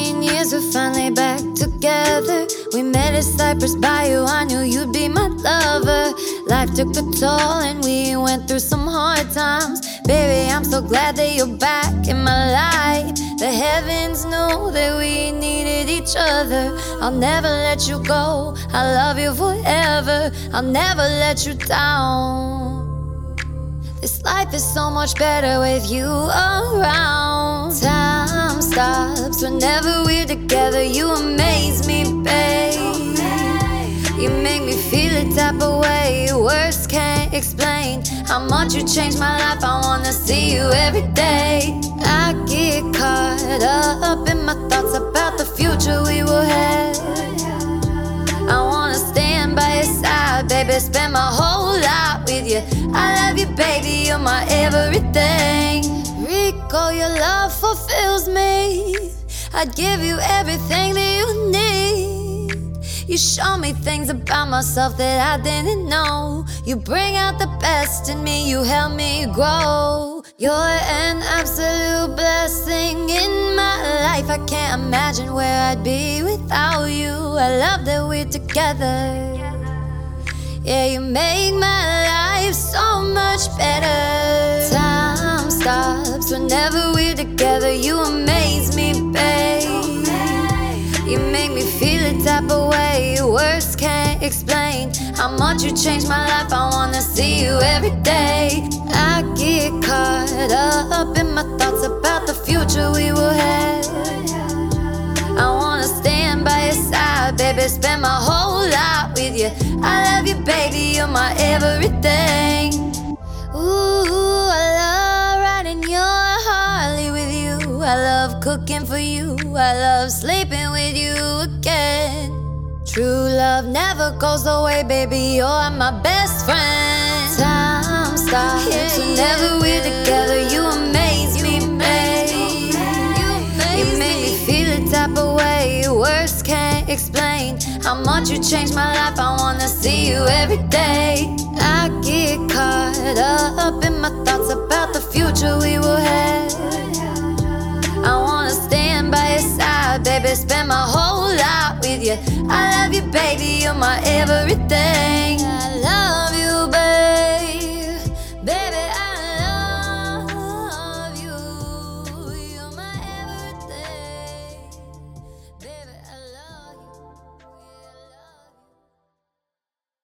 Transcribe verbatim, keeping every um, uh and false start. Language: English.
fifteen years, we're finally back together. We met at Cypress Bayou, I knew you'd be my lover. Life took a toll and we went through some hard times. Baby, I'm so glad that you're back in my life. The heavens knew that we needed each other. I'll never let you go, I love you forever. I'll never let you down. This life is so much better with you around. Time stops whenever we're together. You amaze me, babe. You make me feel a type of way words can't explain how much you changed my life. I wanna see you every day. I get caught up in my thoughts about the future we will have. I wanna stand by your side, baby, spend my whole life with you. I love you, baby, you're my everything. Rico, your love fulfills me. I'd give you everything that you need. You show me things about myself that I didn't know. You bring out the best in me, you help me grow. You're an absolute blessing in my life. I can't imagine where I'd be without you. I love that we're together. Yeah, you make my life so much better. Time stops whenever we're together. You amaze me, babe. You make me feel a type of way words can't explain how much you changed my life. I wanna see you every day. I get caught up in my thoughts about the future we will have. I wanna stand by your side, baby, spend my whole life with you. I love you, baby, you're my everything. Ooh, I love riding your Harley with you. I love cooking for you. I love sleeping with you again. True love never goes away, baby, you're my best friend. Time stops yeah, whenever yeah, we're together. You amaze me, babe. You make me feel a type of way words can't explain how much you changed my life. I wanna see you every day. I get caught up in my thoughts about the future we will have. I wanna stand by your side, baby, spend my whole life with you. I love you, baby, you're my everything.